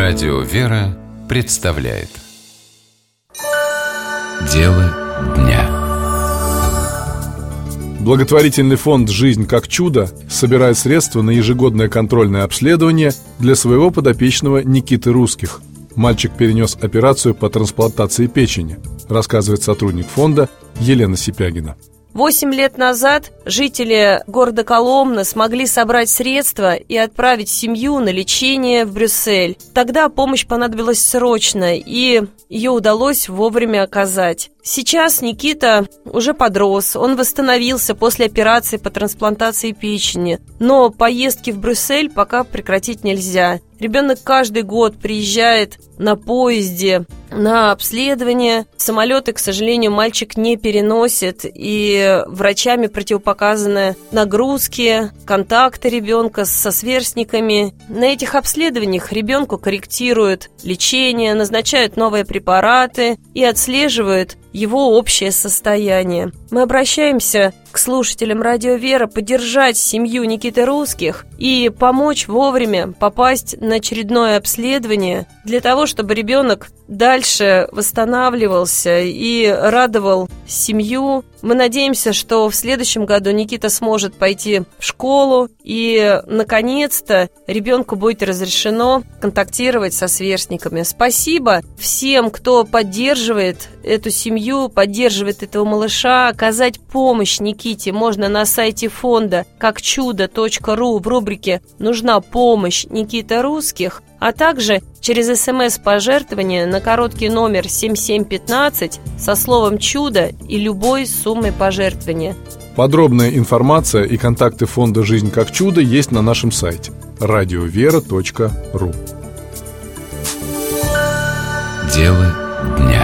Радио «Вера» представляет Дело дня. Благотворительный фонд «Жизнь как чудо» собирает средства на ежегодное контрольное обследование для своего подопечного Никиты Русских. Мальчик перенес операцию по трансплантации печени, рассказывает сотрудник фонда Елена Сипягина. 8 лет назад жители города Коломна смогли собрать средства и отправить семью на лечение в Брюссель. Тогда помощь понадобилась срочно, и ее удалось вовремя оказать. Сейчас Никита уже подрос, он восстановился после операции по трансплантации печени, но поездки в Брюссель пока прекратить нельзя. Ребенок каждый год приезжает на поезде на обследование. Самолеты, к сожалению, мальчик не переносит, и врачами противопоказаны нагрузки, контакты ребенка со сверстниками. На этих обследованиях ребенку корректируют лечение, назначают новые препараты и отслеживают его общее состояние. Мы обращаемся к слушателям Радио «Вера поддержать семью Никиты Русских и помочь вовремя попасть на очередное обследование для того, чтобы ребенок дальше восстанавливался и радовал семью. Мы надеемся, что в следующем году Никита сможет пойти в школу, и, наконец-то, ребенку будет разрешено контактировать со сверстниками. Спасибо всем, кто поддерживает эту семью, поддерживает этого малыша. Оказать помощь Никите можно на сайте фонда какчудо.ру в рубрике «Нужна помощь Никиты Русских», а также через СМС-пожертвование на короткий номер 7715 со словом «Чудо» и любой суммой пожертвования. Подробная информация и контакты фонда «Жизнь как чудо» есть на нашем сайте radiovera.ru. Дело дня.